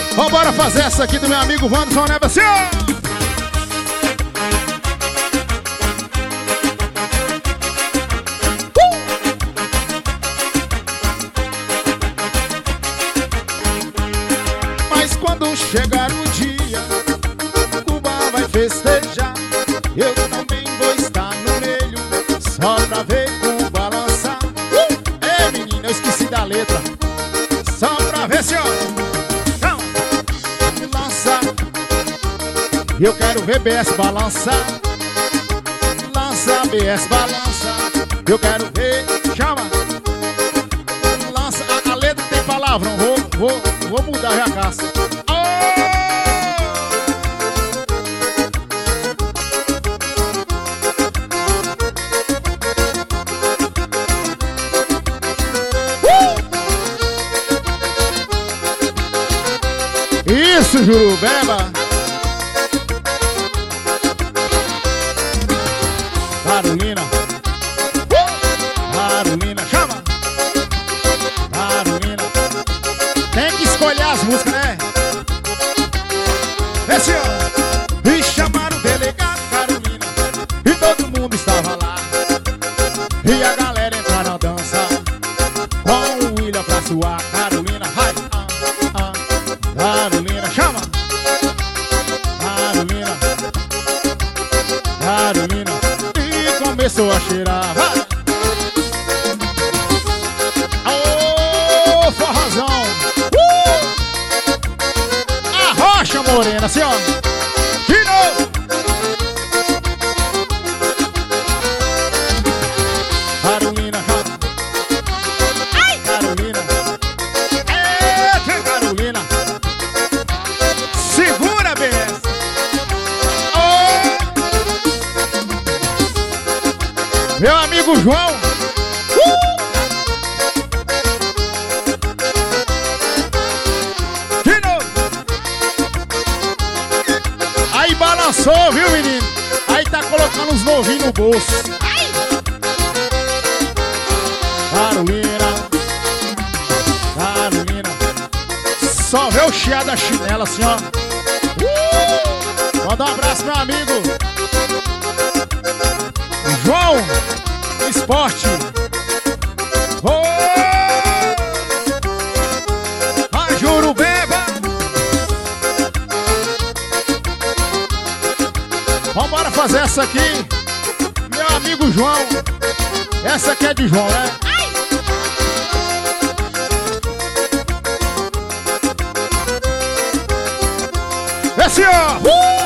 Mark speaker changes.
Speaker 1: Vambora fazer essa aqui do meu amigo Wanderson, né, você? Mas quando chegar o dia, Cuba vai festejar. Eu também vou estar no meio, só pra ver Cuba balançar. Ei, menina, eu esqueci da letra. Só pra ver, senhor. Lança. Eu quero ver BS balançar. Lança, BS balança. Eu quero ver. Chama. Lança. A letra tem palavrão. Vou mudar já a caça. Isso, Jurubeba. Carolina. Carolina, chama. Carolina. Tem que escolher as músicas, né? Vê, senhor. E chamaram o delegado Carolina, e todo mundo estava lá. E a galera entra na dança com o William pra suar. Carolina, vai. Carolina, chama. Carolina. Carolina. E começou a cheirar. Vai. Ô, forrozão. Arrocha, morena, senhora. De novo. Carolina, chama. Carolina. Eita, Carolina. Segura, BS. Oh! Meu amigo João. De novo. Aí balançou, viu, menino? Aí tá colocando os novinhos no bolso. Carolina. Carolina. Só vê o chiado da chinela, assim, ó. Manda um abraço, meu amigo João Esporte. A Jurubeba. Vambora fazer essa aqui, meu amigo João. Essa aqui é de João, né? Esse ó.